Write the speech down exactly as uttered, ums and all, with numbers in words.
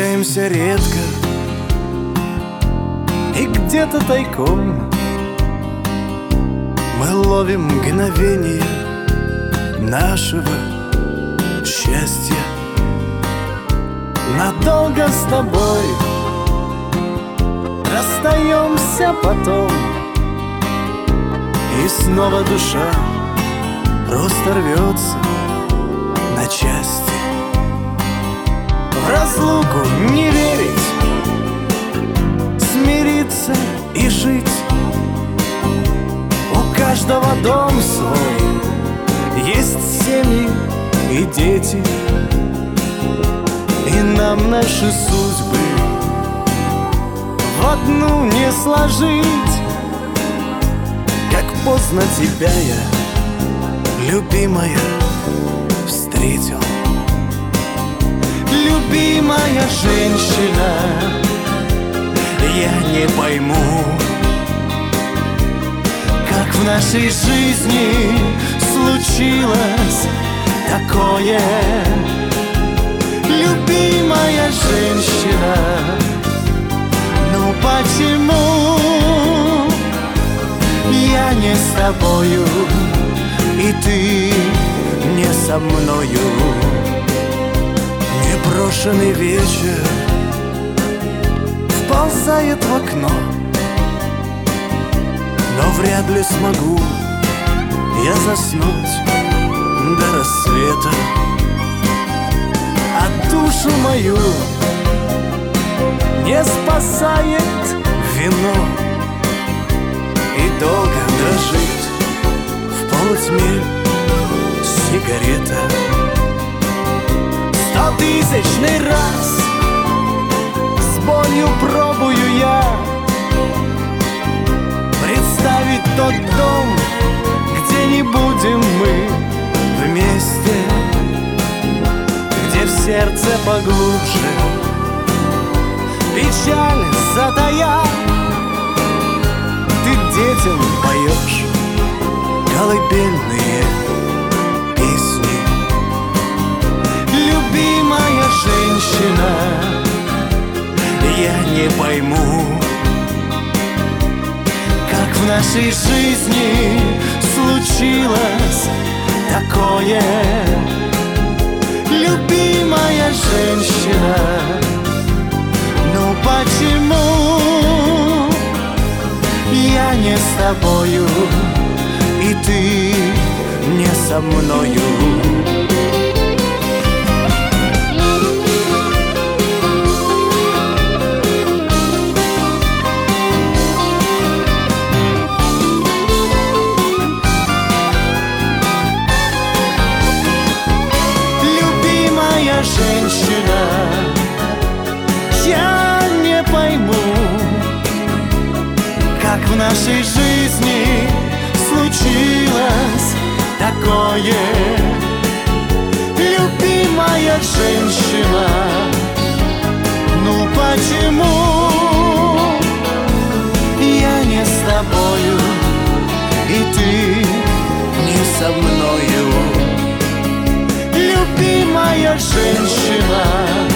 Встречаемся редко и где-то тайком мы ловим мгновение нашего счастья. Надолго с тобой расстаемся потом, и снова душа просто рвется на части. В разлуку не верить, смириться и жить. У каждого дом свой, есть семьи и дети, и нам наши судьбы в одну не сложить. Как поздно тебя я, любимая, встретил. Любимая женщина, я не пойму, как в нашей жизни случилось такое. Любимая женщина, ну почему я не с тобою, и ты не со мною? Непрошенный вечер вползает в окно, но вряд ли смогу я заснуть до рассвета. А душу мою не спасает вино, и долго дрожит в полутьме сигарета. Стотысячный раз с болью пробую я представить тот дом, где не будем мы вместе, где в сердце поглубже печаль затая. Ты детям поешь колыбельные песни. Любимая женщина, я не пойму, как в нашей жизни случилось такое. Любимая женщина, ну почему я не с тобою, и ты не со мною? Женщина, я не пойму, как в нашей жизни случилось такое. Любимая женщина, ну почему я не с тобою, и ты не со мною? Любимая женщина,